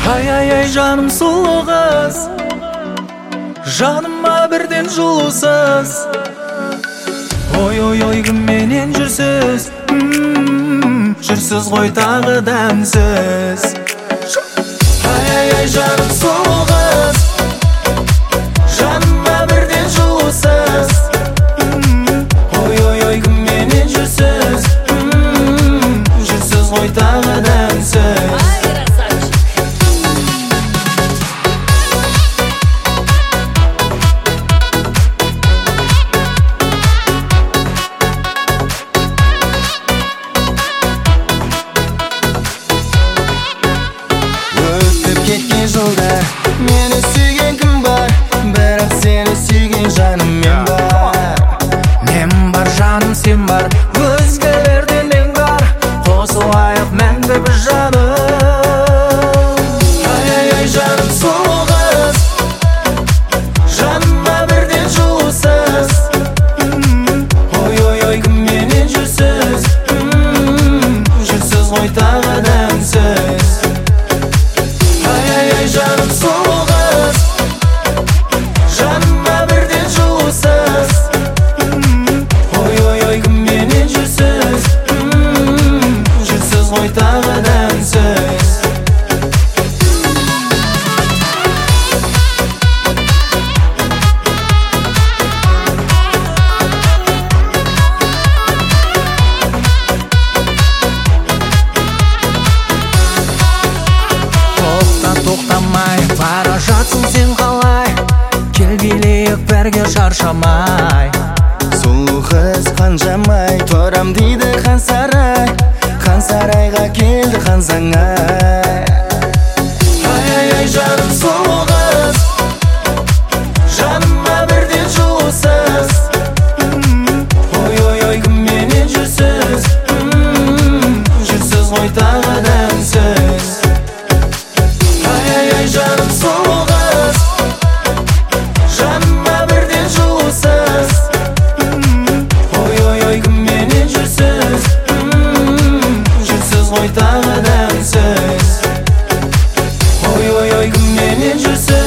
Ай жаным сұлу қыз, жаныма бірден жылусыз. Ой кімменен жүрсіз, жүрсіз ғой тағы дәмсіз. Ай жаным сұлу қыз, жаныма бірден жылусыз. Ой кімменен жүрсіз, жүрсіз ғой тағы дәмсіз. Кеткен жылдар мені сүйген кім бар, бірақ сені сүйген жаным мен бар. Мен бар жаным сен бар, өзгелерден нең бар, қосылайық мәңгі біз жаным. Ай жаным сұлу қыз, жаныма бірден жылусыз. Ой кімменен жүрсіз, жүрсіз ғой тағы дәмсіз. Жаным сұлу қыз, жаныма бірден жылусыз. Ой кімменен жүрсіз, жүрсіз ғой тағы дәмсіз. Тоқтамай бара жатсың сен қалай, кел билейік бірге шаршамай. Сұлу қыз қанжамай, торам дейді хан сарайға келді хан заңай. Ай жаным сұлу қыз, жаныма бірден жылусыз. Ой кімменен жүрсіз, жүрсіз ғой тағы дәмсіз. Жаным сұлу қыз, жаныма бірден жылусыз. Ой кімменен жүрсіз, жүрсіз ғой тағы дәмсіз. Ой кімменен жүрсіз.